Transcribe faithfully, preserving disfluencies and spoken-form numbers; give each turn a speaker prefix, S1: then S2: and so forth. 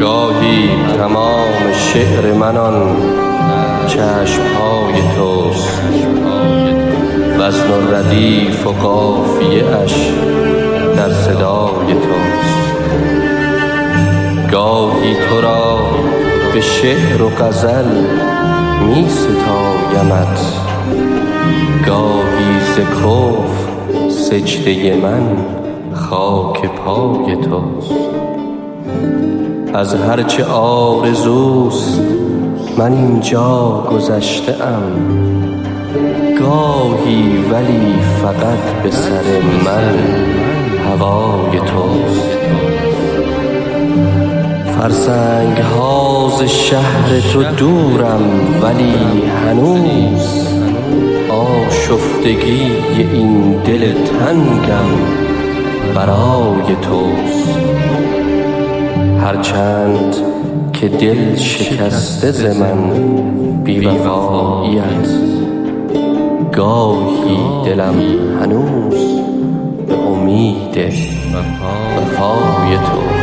S1: گاهی تمام شعر من آن چشمهای توست، وزن و ردیف و قافیه اش در صدای توست. گاهی تو را به شعر و غزل می ستایمت، گاهی ز کفر سجده من خاک پای توست. از هرچه آرزوست من اینجا گذشته ام، گاهی ولی فقط به سر من هوای توست. فرسنگ ها ز شهر تو دورم، ولی هنوز آشفتگی این دل تنگم برای توست. هرچند که دل شکسته ز من بی‌وفایی‌ات، گاهی دلم هنوز به امید وفای توست.